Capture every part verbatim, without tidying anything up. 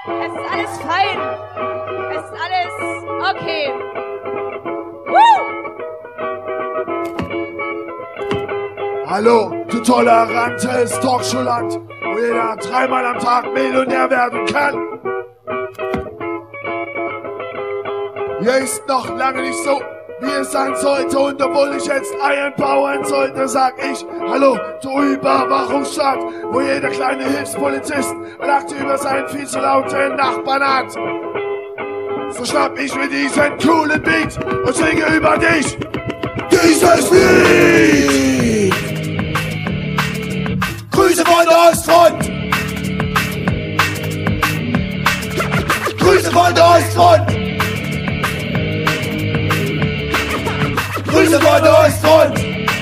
Es ist alles fein. Es ist alles okay. Woo! Hallo, du tolerantes Talkshow-Land, wo jeder dreimal am Tag Millionär werden kann. Hier ist noch lange nicht so, wie es sein sollte. Und obwohl ich jetzt einbauen sollte, sag ich hallo, du Überwachungsstaat, wo jeder kleine Hilfspolizist lacht über seinen viel zu lauten Nachbarn hat. So schnapp ich mir diesen coolen Beat und singe über dich dieses Lied. Grüße von der Ostfront! Grüße von der Ostfront! Grüße von der Ostfront!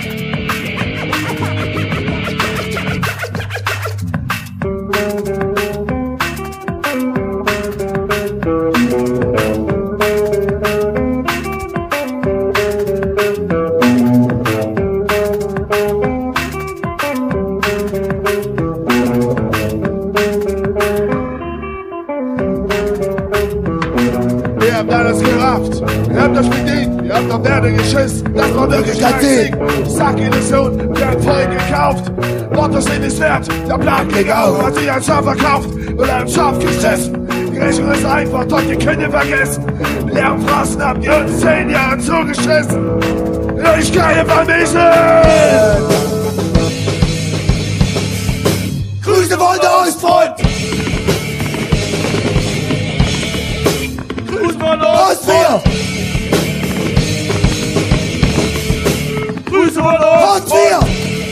Ihr habt alles gerafft, ihr habt euch bedient, ihr habt auf Erde geschissen, das war wirklich kein Sieg. Sag Illusion, der hat voll gekauft, Worte sind es wert, der Plan ging auf, hat sich ein Schaf verkauft und ein Schaf geschissen. Die Rechnung ist einfach, doch die könnt ihr vergessen. Leeren Phrasen habt ihr uns zehn Jahre zugeschissen. Ich kann ihr vermissen. Grüße von der Ostfront! Grüße von der Ostfront! Grüße von der Ostfront!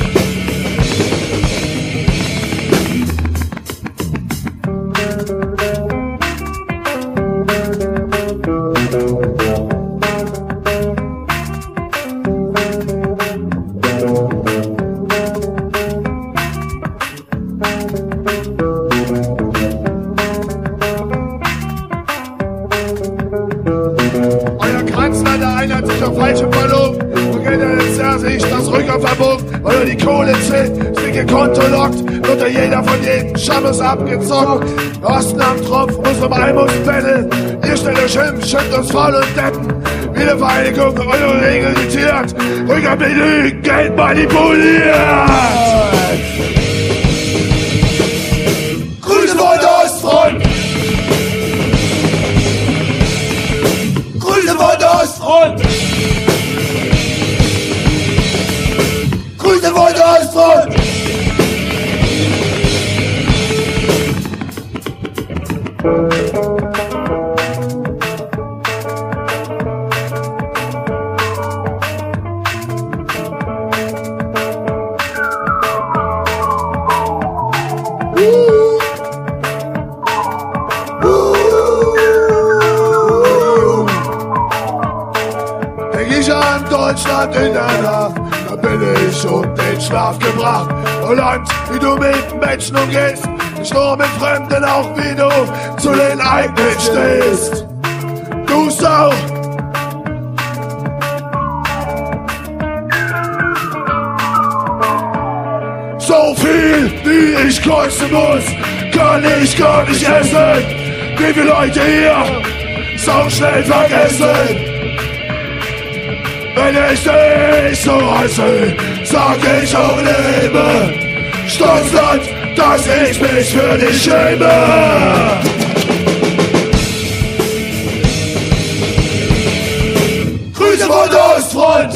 Euer Kranzleiter einer sich auf falschem verlobt und geht er jetzt er sich das Rückerverbot, weil er die Kohle zählt, sich ihr Konto lockt, wird er jeder von jedem Schabbos abgezockt. Osten am Tropf, Muslim Almus betteln, ihr stellt euch hin, schüttet uns voll und deppen. Wiedervereinigung, eure Regeln diktiert, Rücker mit Lügen, Geld manipuliert. Grüße von der Ostfront! Grüße von der Ostfront! Grüße von der Ostfront! Denk ich an Deutschland in der Nacht, da bin ich um den Schlaf gebracht. Oh Land, wie du mit Menschen umgehst, nicht nur mit Fremden, auch wie du zu den eigenen stehst. Du Sau! So viel, wie ich kosten muss, kann ich gar nicht essen. Wie viele Leute hier so schnell vergessen. Wenn ich dich so hasse, sag ich auch lebe. Stolzland, dass ich mich für dich schäme. Grüße von der Ostfront!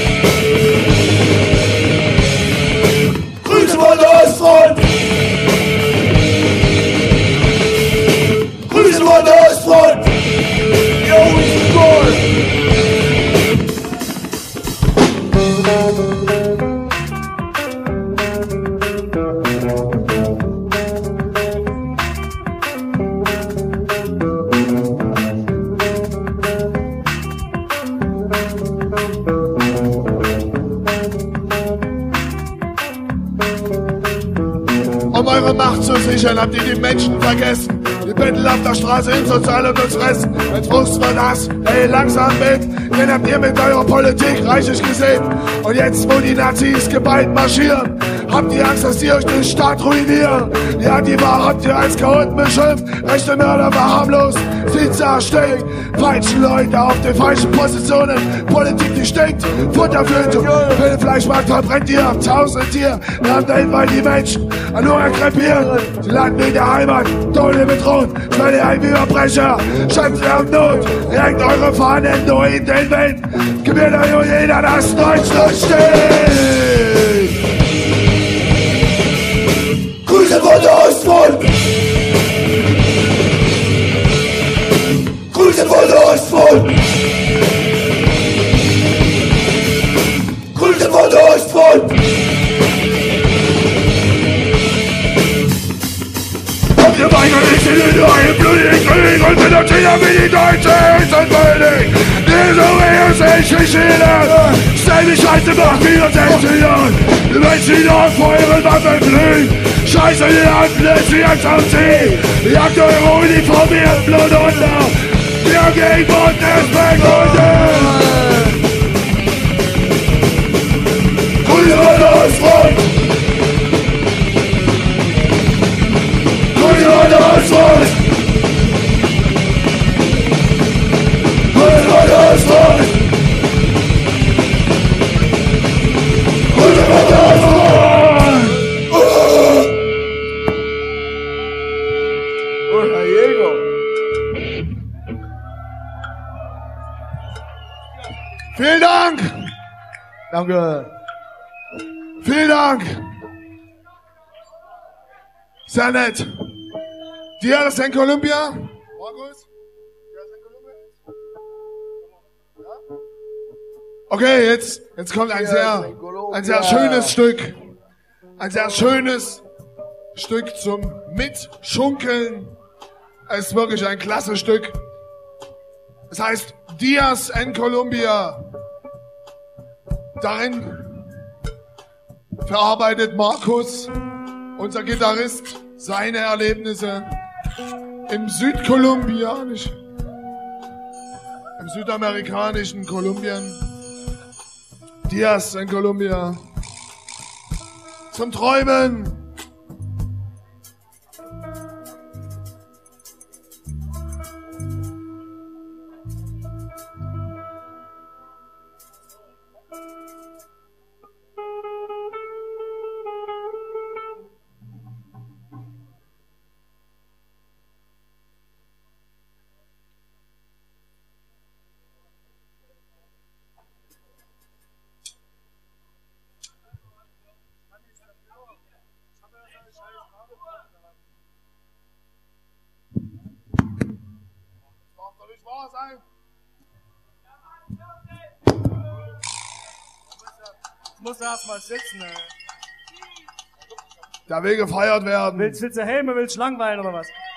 Grüße von der Ostfront! Grüße von der Ostfront! Yo, it's gold! Um eure Macht zu sichern, habt ihr die Menschen vergessen. Die betteln auf der Straße im Sozial und uns fressen. Jetzt wussten wir das, ey, langsam mit. Den habt ihr mit eurer Politik reichlich gesehen. Und jetzt, wo die Nazis geballt marschieren, habt ihr Angst, dass die euch den Staat ruinieren. Die Antifa habt ihr als Chaoten beschimpft. Rechte Mörder war harmlos, sie zersteckt. Falschen Leute auf den falschen Positionen. Politik, die stinkt, Futter für den Fleischmarkt verbrennt ihr. Tausend Tier, während weltweit die Menschen an Hunger krepieren. Sie landen in der Heimat, Tode bedroht. Schwelle ein wie Verbrecher, schätzt ihr am Not. Regt eure Fahnen nur in den Wind. Gewinnt euch jeder, dass Deutschland steht. Grüße von der Ostfront! Grüße von der Ostfront! Grüße von der Ostfront! Und ihr weigert nicht in eurem blutigen Krieg und finanziert wie die deutsche Höchstentwürdig! Diese Rehe ist nicht jeder! Selbe Scheiße macht wie uns Jahren! Die Menschen, die noch vor ihren Waffen fliehen! Scheiße, die Hand sie jetzt am See! Jagt eure uniformierten Blut unter! Ihr Gegenwart ist begründet! Grüße von der Ostfront! Grüße von der Ostfront! Grüße von der Ostfront! Grüße von der Ostfront! Oh, Herr Jäger! Vielen Dank! Danke! Vielen Dank! Sehr nett! Dias en Colombia? Markus? Okay, jetzt, jetzt kommt ein sehr, ein sehr schönes Stück. Ein sehr schönes Stück zum Mitschunkeln. Es ist wirklich ein klasse Stück. Es heißt Dias en Colombia. Darin verarbeitet Markus, unser Gitarrist, seine Erlebnisse im südkolumbianischen, im südamerikanischen Kolumbien. Dias en Colombia. Zum Träumen. Muss erst mal sitzen, ey. Da will gefeiert werden. Willst, willst du Helme, willst du langweilen oder was?